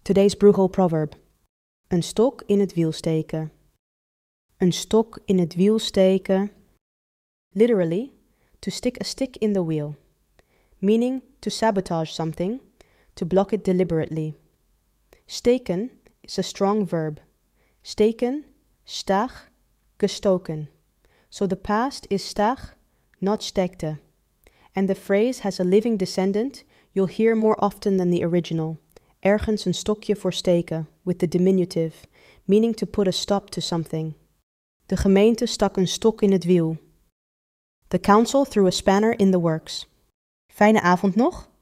Today's Bruegel proverb. Een stok in het wiel steken. Een stok in het wiel steken. Literally, to stick a stick in the wheel. Meaning to sabotage something, to block it deliberately. Steken is a strong verb. Steken, stach, gestoken. So the past is stach, not stekte. And the phrase has a living descendant you'll hear more often than the original. Ergens een stokje voor steken, with the diminutive, meaning to put a stop to something. De gemeente stak een stok in het wiel. The council threw a spanner in the works. Fijne avond nog.